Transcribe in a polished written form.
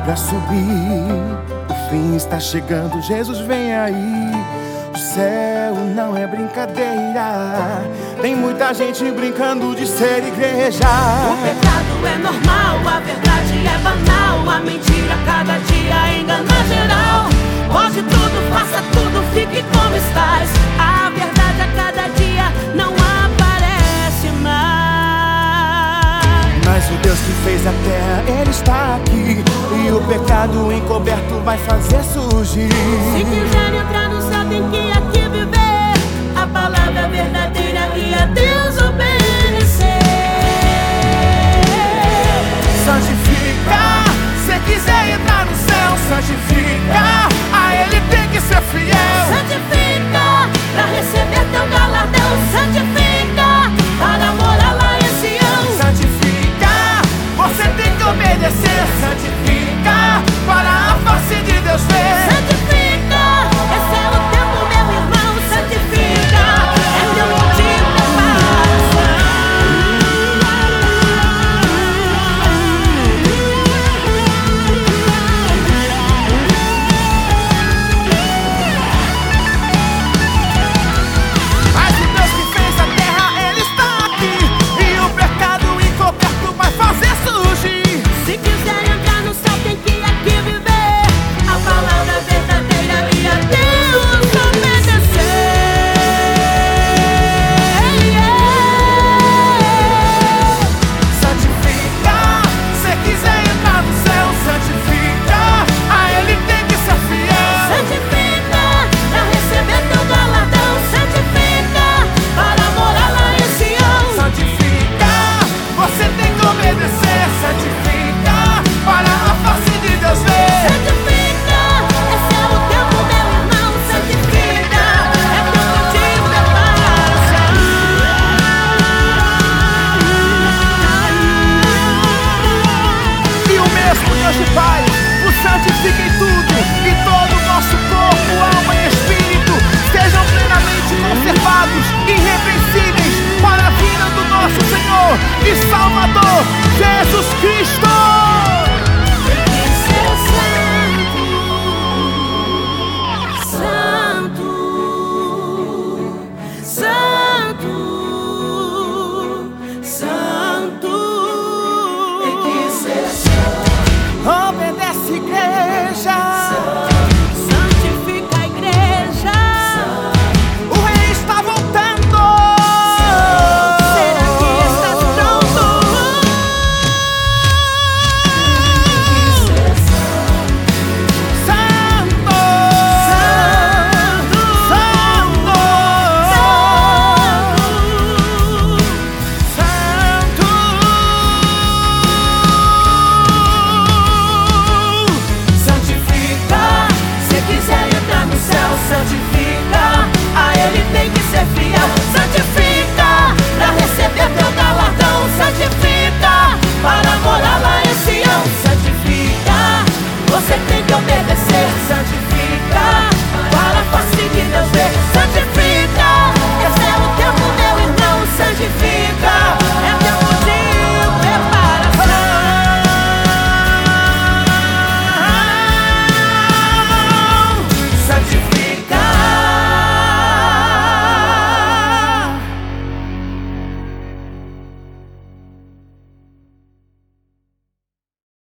pra subir. O fim está chegando, Jesus vem aí. O céu não é brincadeira. Tem muita gente brincando de ser igreja. O pecado é normal, a verdade é banal. A mentira cada dia engana geral. Pode tudo, faça tudo, fique como estás. A verdade a cada dia não aparece mais. Mas o Deus que fez a terra, Ele está aqui. E o pecado encoberto vai fazer surgir. Se quiser entrar no céu tem que aqui viver. A palavra verdadeira e a